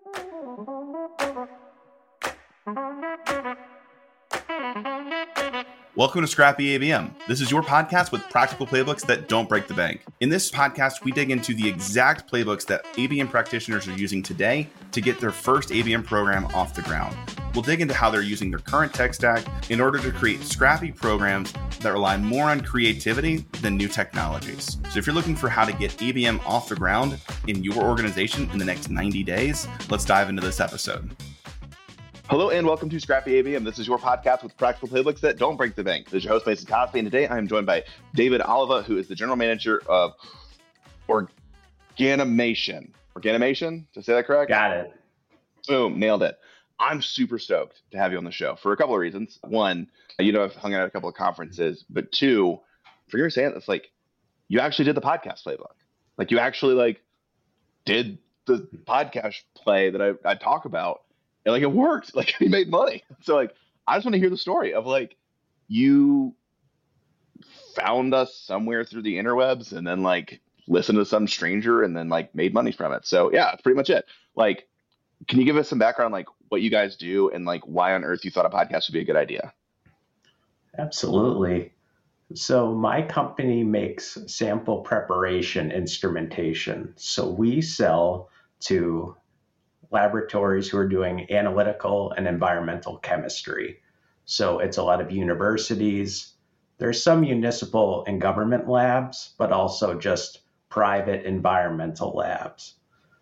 Welcome to Scrappy ABM. This is your podcast with practical playbooks that don't break the bank. In this podcast, we dig into the exact playbooks that ABM practitioners are using today to get their first ABM program off the ground. We'll dig into how they're using their current tech stack in order to create scrappy programs that rely more on creativity than new technologies. So if you're looking for how to get ABM off the ground in your organization in the next 90 days, let's dive into this episode. Hello and welcome to Scrappy ABM. This is your podcast with practical playbooks that don't break the bank. This is your host, Mason Cosby, and today I am joined by David Oliva, who is the general manager of Organimation. Organimation? Did I say that correct? Got it. Boom, nailed it. I'm super stoked to have you on the show for a couple of reasons. One, I've hung out at a couple of conferences, but two, for your saying, it's like you actually did the podcast playbook. Like you actually did the podcast play that I talk about. And it worked. You made money. So I just want to hear the story of you found us somewhere through the interwebs and then listened to some stranger and then made money from it. So yeah, that's pretty much it. Can you give us some background what you guys do and why on earth you thought a podcast would be a good idea? Absolutely. So my company makes sample preparation instrumentation. So we sell to laboratories who are doing analytical and environmental chemistry. So it's a lot of universities. There's some municipal and government labs, but also just private environmental labs.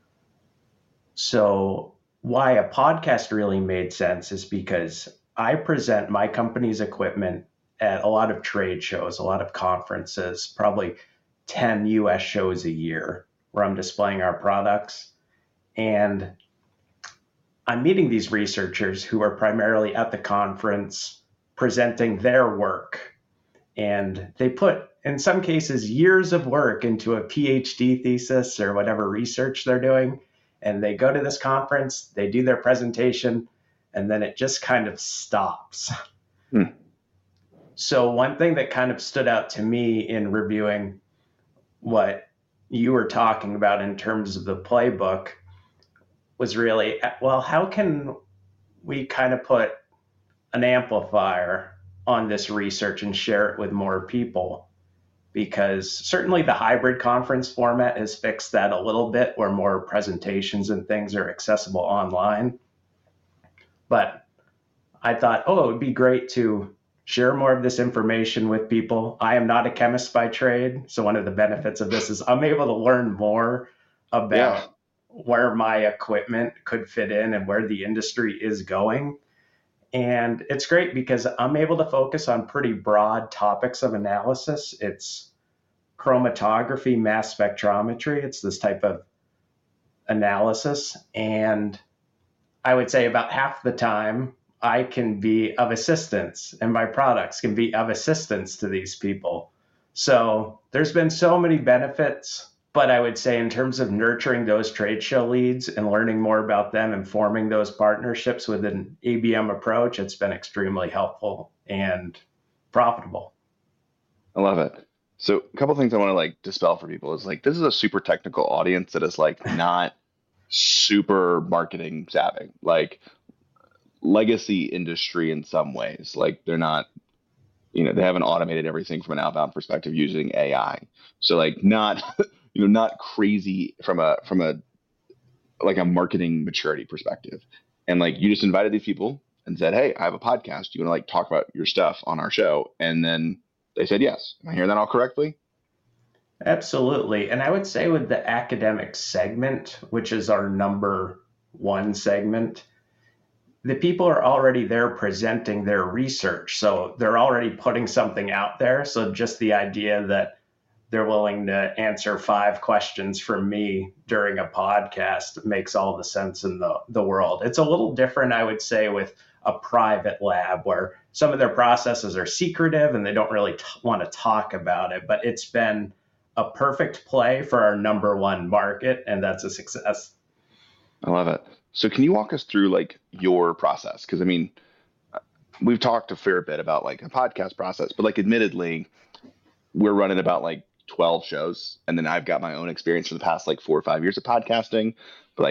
So why a podcast really made sense is because I present my company's equipment at a lot of trade shows, a lot of conferences, probably 10 US shows a year where I'm displaying our products. And I'm meeting these researchers who are primarily at the conference presenting their work. And they put, in some cases, years of work into a PhD thesis or whatever research they're doing. And they go to this conference, they do their presentation, and then it just kind of stops. So one thing that kind of stood out to me in reviewing what you were talking about in terms of the playbook was really, well, how can we kind of put an amplifier on this research and share it with more people? Because certainly the hybrid conference format has fixed that a little bit where more presentations and things are accessible online. But I thought, it would be great to share more of this information with people. I am not a chemist by trade. So one of the benefits of this is I'm able to learn more about where my equipment could fit in and where the industry is going. And it's great because I'm able to focus on pretty broad topics of analysis. It's chromatography, mass spectrometry. It's this type of analysis. And I would say about half the time I can be of assistance and my products can be of assistance to these people. So there's been so many benefits. But I would say in terms of nurturing those trade show leads and learning more about them and forming those partnerships with an ABM approach, it's been extremely helpful and profitable. I love it. So a couple of things I want to dispel for people is this is a super technical audience that is not super marketing savvy, legacy industry in some ways. They're not, they haven't automated everything from an outbound perspective using AI. So not not crazy from a marketing maturity perspective. And you just invited these people and said, hey, I have a podcast. You want to talk about your stuff on our show? And then they said, yes. Am I hearing that all correctly? Absolutely. And I would say with the academic segment, which is our number one segment, the people are already there presenting their research. So they're already putting something out there. So just the idea that they're willing to answer 5 questions from me during a podcast makes all the sense in the world. It's a little different, I would say, with a private lab where some of their processes are secretive and they don't really want to talk about it. But it's been a perfect play for our number one market, and that's a success. I love it. So can you walk us through your process? Because we've talked a fair bit about a podcast process, but admittedly, we're running about 12 shows. And then I've got my own experience for the past 4 or 5 years of podcasting. But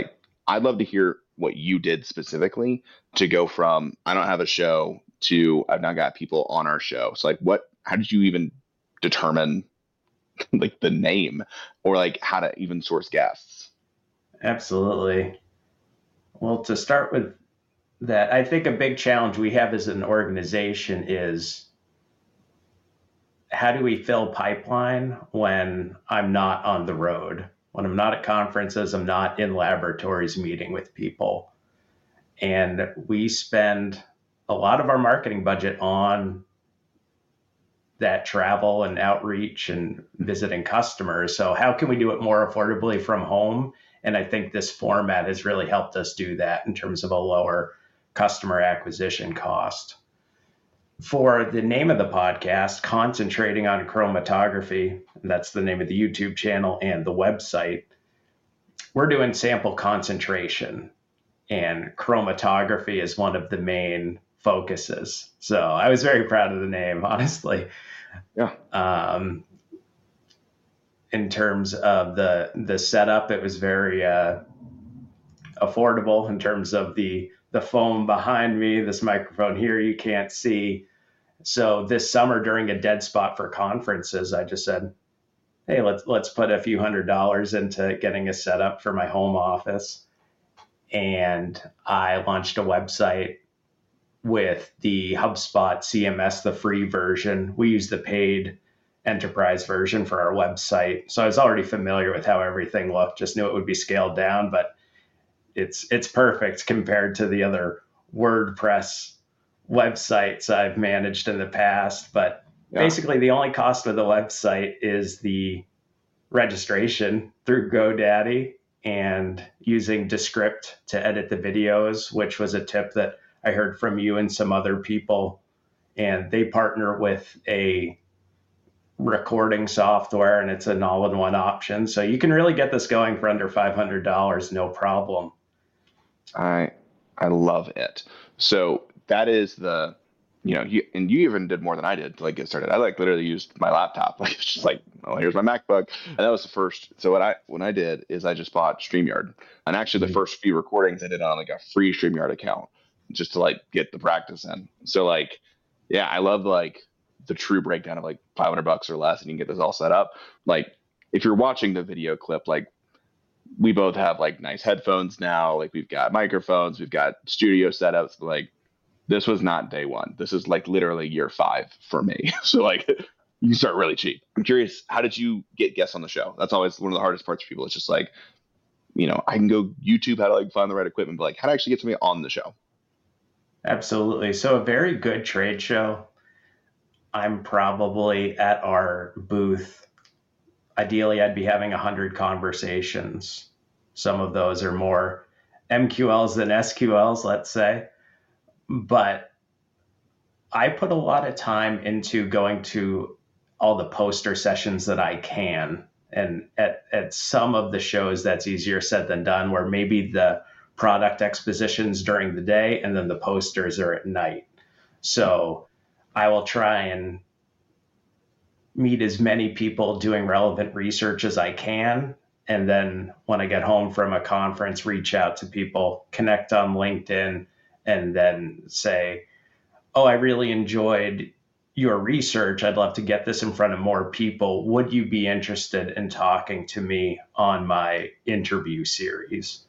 I'd love to hear what you did specifically to go from I don't have a show to I've now got people on our show. So like how did you even determine like the name or like how to even source guests? Absolutely. Well, to start with that, I think a big challenge we have as an organization is how do we fill pipeline when I'm not on the road? When I'm not at conferences, I'm not in laboratories meeting with people. And we spend a lot of our marketing budget on that travel and outreach and visiting customers. So how can we do it more affordably from home? And I think this format has really helped us do that in terms of a lower customer acquisition cost. For the name of the podcast, concentrating on chromatography, that's the name of the YouTube channel and the website, we're doing sample concentration, and chromatography is one of the main focuses. So I was very proud of the name, honestly. Yeah. In terms of the setup, it was very affordable in terms of the foam behind me, this microphone here you can't see. So this summer during a dead spot for conferences, I just said, hey, let's put a few $100s into getting a setup for my home office. And I launched a website with the HubSpot CMS, the free version. We use the paid enterprise version for our website. So I was already familiar with how everything looked, just knew it would be scaled down, but it's perfect compared to the other WordPress websites I've managed in the past. But basically the only cost of the website is the registration through GoDaddy and using Descript to edit the videos, which was a tip that I heard from you and some other people. And they partner with a recording software, and it's an all-in-one option. So you can really get this going for under $500, no problem. I love it. So that is you even did more than I did to like get started. I like literally used my laptop. Like it's just like, oh, here's my MacBook. And that was the first. So what I did is I just bought StreamYard. And actually the first few recordings I did on like a free StreamYard account just to like get the practice in. So like, yeah, I love like the true breakdown of like $500 or less and you can get this all set up. Like if you're watching the video clip, like we both have like nice headphones now. Like we've got microphones, we've got studio setups, but like this was not day one. This is like literally year 5 for me. So like you start really cheap. I'm curious, how did you get guests on the show? That's always one of the hardest parts for people. It's just like, I can go YouTube how to like find the right equipment, but like how to actually get somebody on the show. Absolutely. So a very good trade show. I'm probably at our booth. Ideally, I'd be having 100 conversations. Some of those are more MQLs than SQLs, let's say. But I put a lot of time into going to all the poster sessions that I can. And at some of the shows, that's easier said than done, where maybe the product expositions during the day and then the posters are at night. So I will try and meet as many people doing relevant research as I can. And then when I get home from a conference, reach out to people, connect on LinkedIn, and then say, oh, I really enjoyed your research. I'd love to get this in front of more people. Would you be interested in talking to me on my interview series?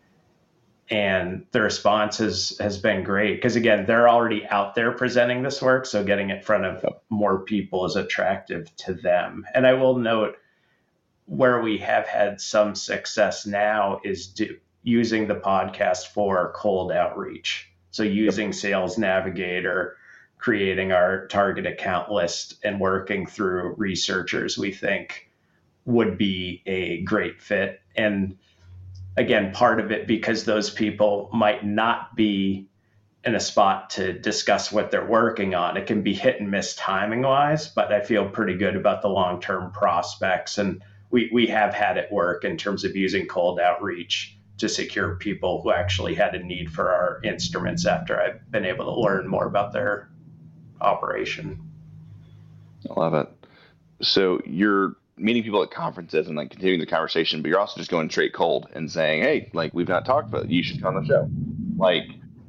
And the response has been great because, again, they're already out there presenting this work. So getting it in front of more people is attractive to them. And I will note where we have had some success now is using the podcast for cold outreach. So using Sales Navigator, creating our target account list and working through researchers we think would be a great fit. And again, part of it because those people might not be in a spot to discuss what they're working on. It can be hit and miss timing wise, but I feel pretty good about the long-term prospects. And we have had it work in terms of using cold outreach to secure people who actually had a need for our instruments after I've been able to learn more about their operation. I love it. So you're meeting people at conferences and like continuing the conversation, but you're also just going straight cold and saying, hey, like we've not talked about it. You should come on the show. Like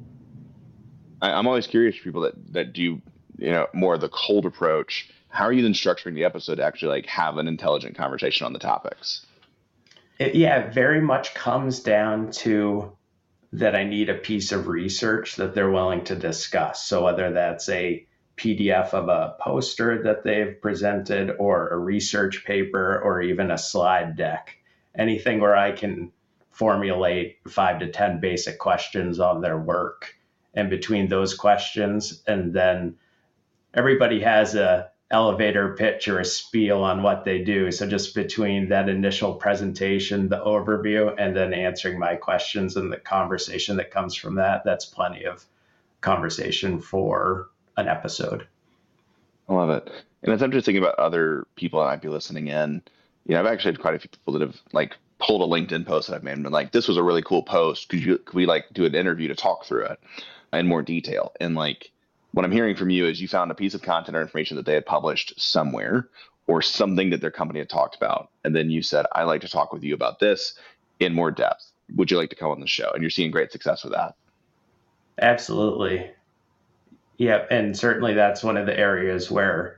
I'm always curious for people that do, more of the cold approach. How are you then structuring the episode to actually like have an intelligent conversation on the topics? It very much comes down to that I need a piece of research that they're willing to discuss. So whether that's a PDF of a poster that they've presented or a research paper or even a slide deck, anything where I can formulate 5 to 10 basic questions on their work. And between those questions, and then everybody has a elevator pitch or a spiel on what they do. So just between that initial presentation, the overview, and then answering my questions and the conversation that comes from that, that's plenty of conversation for an episode. I love it. And as I'm just thinking about other people that might be listening in, I've actually had quite a few people that have like pulled a LinkedIn post that I've made and been like, this was a really cool post. Could we like do an interview to talk through it in more detail? And like, what I'm hearing from you is you found a piece of content or information that they had published somewhere or something that their company had talked about. And then you said, I'd like to talk with you about this in more depth. Would you like to come on the show? And you're seeing great success with that. Absolutely. Yeah. And certainly that's one of the areas where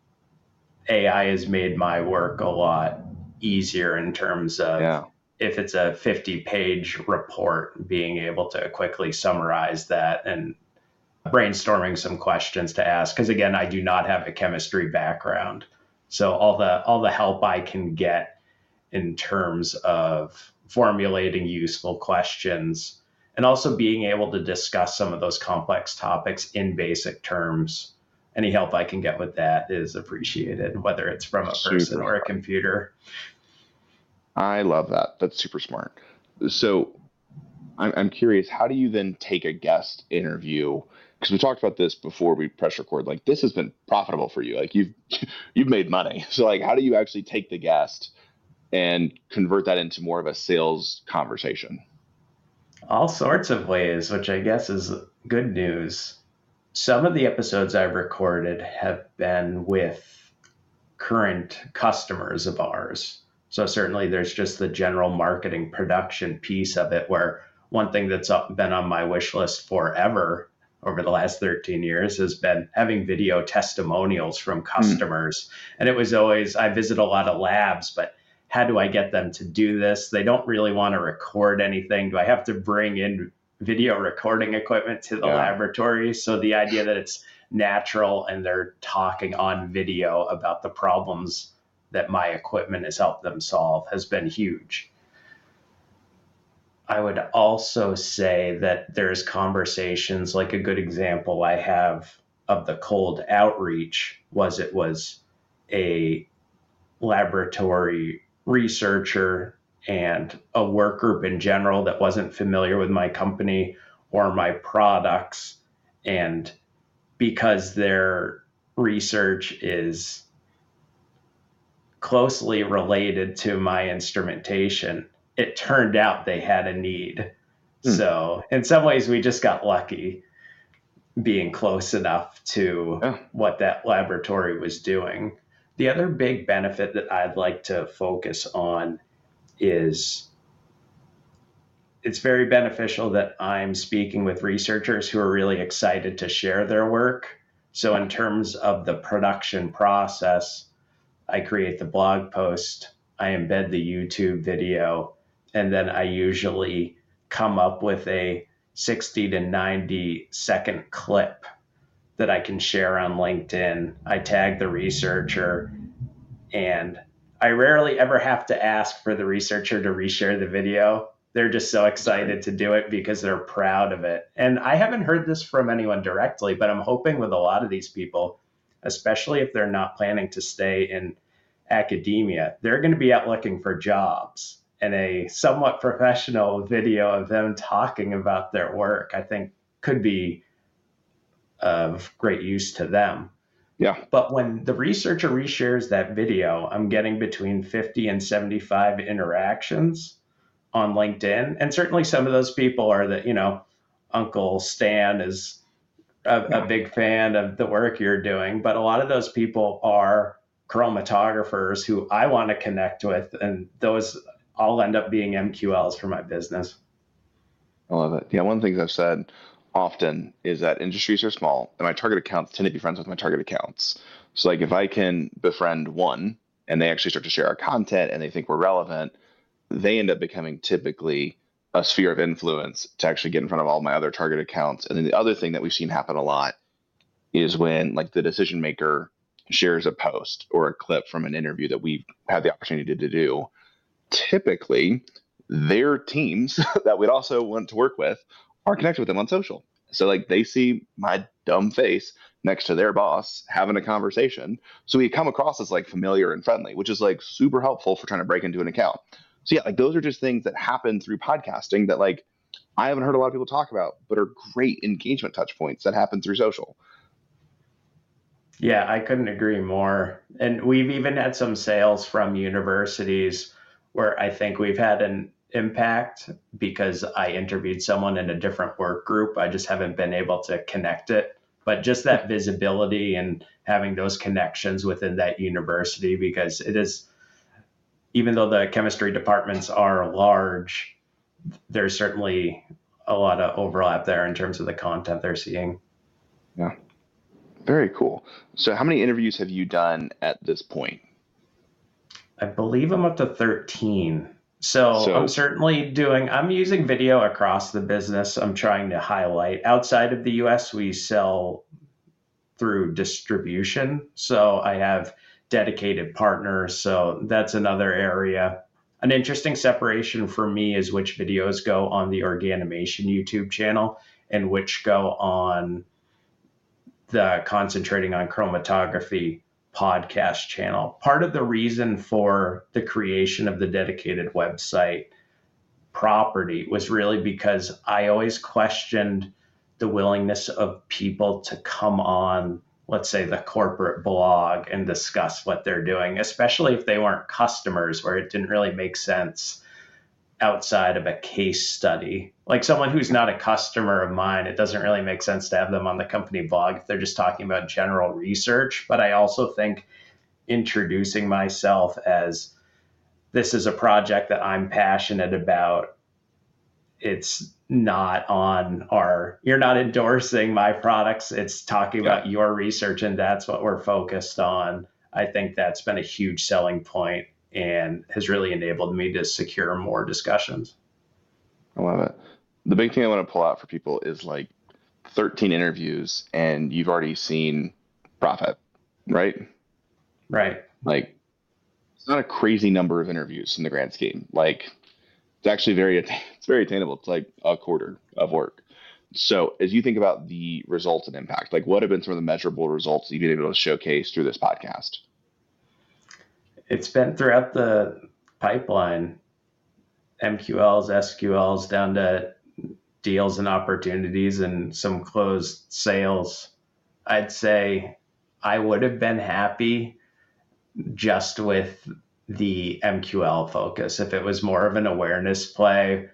AI has made my work a lot easier in terms of if it's a 50-page report, being able to quickly summarize that and brainstorming some questions to ask. Because again, I do not have a chemistry background. So all the help I can get in terms of formulating useful questions and also being able to discuss some of those complex topics in basic terms, any help I can get with that is appreciated, whether it's from a person or a computer. I love that. That's super smart. So I'm curious, how do you then take a guest interview? Because we talked about this before we press record. Like this has been profitable for you. Like you've made money. So like, how do you actually take the guest and convert that into more of a sales conversation? All sorts of ways, which I guess is good news. Some of the episodes I've recorded have been with current customers of ours. So certainly there's just the general marketing production piece of it, where one thing that's been on my wish list forever over the last 13 years has been having video testimonials from customers. And it was always, I visit a lot of labs, but how do I get them to do this? They don't really want to record anything. Do I have to bring in video recording equipment to the laboratory? So the idea that it's natural and they're talking on video about the problems that my equipment has helped them solve has been huge. I would also say that there's conversations, like a good example I have of the cold outreach was it was a laboratory researcher and a work group in general that wasn't familiar with my company or my products. And because their research is closely related to my instrumentation, it turned out they had a need. So in some ways, we just got lucky being close enough to what that laboratory was doing. The other big benefit that I'd like to focus on is it's very beneficial that I'm speaking with researchers who are really excited to share their work. So in terms of the production process, I create the blog post, I embed the YouTube video, and then I usually come up with a 60 to 90 second clip that I can share on LinkedIn. I tag the researcher, and I rarely ever have to ask for the researcher to reshare the video. They're just so excited to do it because they're proud of it. And I haven't heard this from anyone directly, but I'm hoping with a lot of these people, especially if they're not planning to stay in academia, they're going to be out looking for jobs. And a somewhat professional video of them talking about their work, I think, could be of great use to them. Yeah. But when the researcher reshares that video, I'm getting between 50 and 75 interactions on LinkedIn. And certainly some of those people are the, Uncle Stan is a big fan of the work you're doing. But a lot of those people are chromatographers who I want to connect with, and those all end up being MQLs for my business. I love it. Yeah, one of the things I've said often is that industries are small, and my target accounts tend to be friends with my target accounts. So, like, if I can befriend one and they actually start to share our content and they think we're relevant, they end up becoming typically a sphere of influence to actually get in front of all my other target accounts. And then the other thing that we've seen happen a lot is when, like, the decision maker shares a post or a clip from an interview that we've had the opportunity to do. Typically, their teams that we'd also want to work with are connected with them on social. So, like, they see my dumb face next to their boss having a conversation. So we come across as, like, familiar and friendly, which is, like, super helpful for trying to break into an account. So yeah, like, those are just things that happen through podcasting that, like, I haven't heard a lot of people talk about, but are great engagement touch points that happen through social. Yeah, I couldn't agree more. And we've even had some sales from universities where I think we've had an impact because I interviewed someone in a different work group. I just haven't been able to connect it. But just that visibility and having those connections within that university, because it is, even though the chemistry departments are large, there's certainly a lot of overlap there in terms of the content they're seeing. Yeah. Very cool. So how many interviews have you done at this point? I believe I'm up to 13. So I'm using video across the business. I'm trying to highlight. Outside of the US, we sell through distribution. So I have dedicated partners. So that's another area. An interesting separation for me is which videos go on the Organimation YouTube channel and which go on the Concentrating on Chromatography podcast channel. Part of the reason for the creation of the dedicated website property was really because I always questioned the willingness of people to come on, let's say, the corporate blog and discuss what they're doing, especially if they weren't customers, where it didn't really make sense outside of a case study. Like someone who's not a customer of mine, it doesn't really make sense to have them on the company blog if they're just talking about general research. But I also think introducing myself as this is a project that I'm passionate about, it's not on you're not endorsing my products, it's talking about your research, and that's what we're focused on. I think that's been a huge selling point and has really enabled me to secure more discussions. I love it. The big thing I want to pull out for people is, like, 13 interviews and you've already seen profit, right? Right. Like, it's not a crazy number of interviews in the grand scheme. Like, it's actually very attainable. It's like a quarter of work. So as you think about the results and impact, like, what have been some of the measurable results that you've been able to showcase through this podcast? It's been throughout the pipeline, MQLs, SQLs, down to deals and opportunities and some closed sales. I'd say I would have been happy just with the MQL focus. If it was more of an awareness play,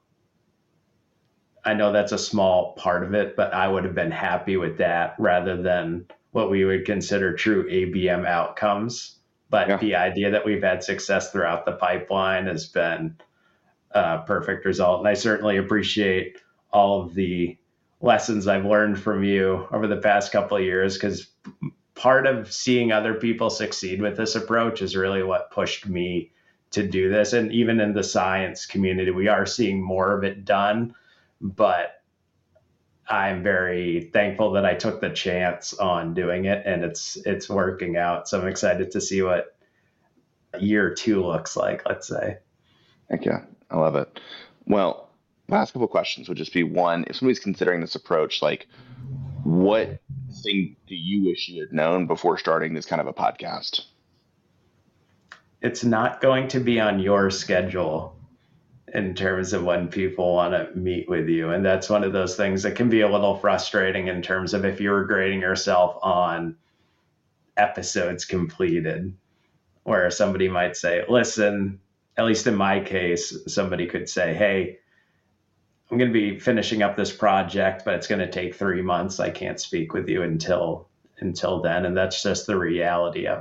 I know that's a small part of it, but I would have been happy with that rather than what we would consider true ABM outcomes. But the idea that we've had success throughout the pipeline has been a perfect result. And I certainly appreciate all of the lessons I've learned from you over the past couple of years, because part of seeing other people succeed with this approach is really what pushed me to do this. And even in the science community, we are seeing more of it done, but I'm very thankful that I took the chance on doing it, and it's working out. So I'm excited to see what year 2 looks like, let's say. Heck yeah, I love it. Well, last couple of questions would just be, one, if somebody's considering this approach, like, what thing do you wish you had known before starting this kind of a podcast? It's not going to be on your schedule in terms of when people want to meet with you. And that's one of those things that can be a little frustrating in terms of if you're grading yourself on episodes completed, where somebody might say, listen, at least in my case, somebody could say, hey, I'm going to be finishing up this project, but it's going to take 3 months. I can't speak with you until then. And that's just the reality of it.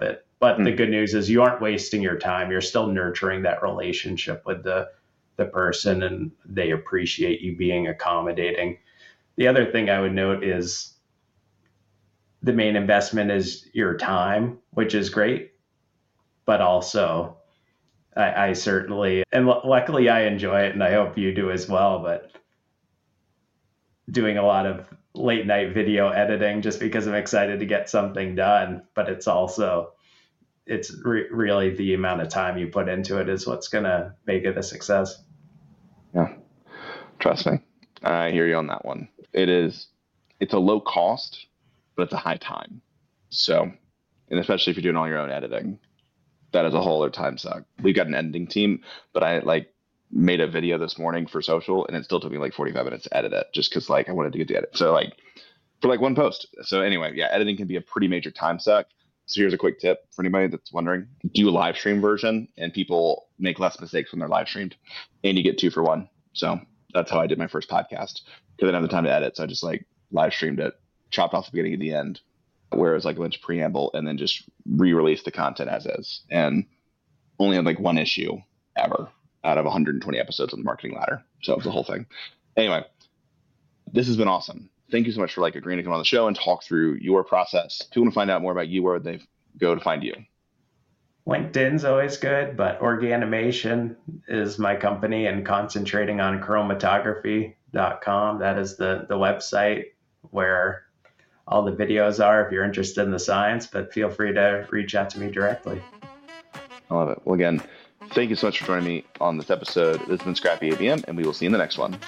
But the good news is you aren't wasting your time. You're still nurturing that relationship with the person, and they appreciate you being accommodating. The other thing I would note is the main investment is your time, which is great, but also I certainly, and luckily I enjoy it, and I hope you do as well, but doing a lot of late night video editing just because I'm excited to get something done, but it's also, really the amount of time you put into it is what's going to make it a success. Yeah. Trust me. I hear you on that one. It's a low cost, but it's a high time. So, and especially if you're doing all your own editing, that is a whole other time suck. We've got an editing team, but I made a video this morning for social, and it still took me 45 minutes to edit it just because I wanted to get the edit. So for one post. So anyway, yeah, editing can be a pretty major time suck. So here's a quick tip for anybody that's wondering: do a live stream version, and people make less mistakes when they're live streamed, and you get 2 for 1. So that's how I did my first podcast, because I didn't have the time to edit. So I just live streamed it, chopped off the beginning and the end, whereas a bunch of preamble, and then just re-released the content as is, and only had one issue ever out of 120 episodes on the Marketing Ladder. So it was the whole thing. Anyway, this has been awesome. Thank you so much for agreeing to come on the show and talk through your process. If you want to find out more about you, where would they go to find you? LinkedIn's always good, but Organimation is my company, and concentrating on chromatography.com. That is the website where all the videos are if you're interested in the science, but feel free to reach out to me directly. I love it. Well, again, thank you so much for joining me on this episode. This has been Scrappy ABM, and we will see you in the next one.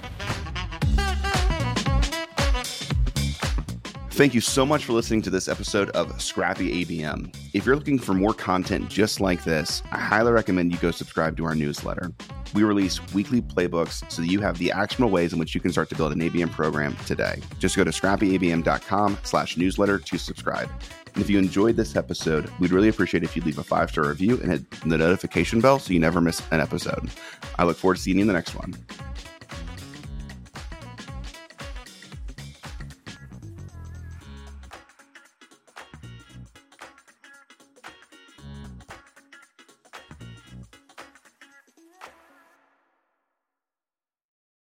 Thank you so much for listening to this episode of Scrappy ABM. If you're looking for more content just like this, I highly recommend you go subscribe to our newsletter. We release weekly playbooks so that you have the actionable ways in which you can start to build an ABM program today. Just go to scrappyabm.com/newsletter to subscribe. And if you enjoyed this episode, we'd really appreciate if you'd leave a 5-star review and hit the notification bell so you never miss an episode. I look forward to seeing you in the next one.